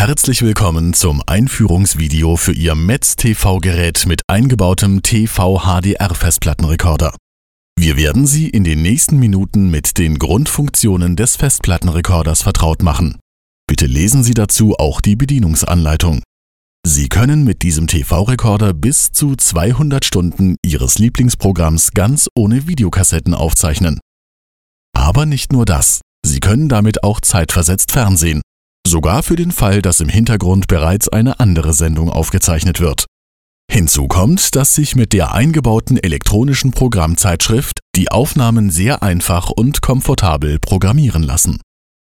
Herzlich willkommen zum Einführungsvideo für Ihr Metz-TV-Gerät mit eingebautem TV-HDR-Festplattenrekorder. Wir werden Sie in den nächsten Minuten mit den Grundfunktionen des Festplattenrekorders vertraut machen. Bitte lesen Sie dazu auch die Bedienungsanleitung. Sie können mit diesem TV-Rekorder bis zu 200 Stunden Ihres Lieblingsprogramms ganz ohne Videokassetten aufzeichnen. Aber nicht nur das, Sie können damit auch zeitversetzt fernsehen. Sogar für den Fall, dass im Hintergrund bereits eine andere Sendung aufgezeichnet wird. Hinzu kommt, dass sich mit der eingebauten elektronischen Programmzeitschrift die Aufnahmen sehr einfach und komfortabel programmieren lassen.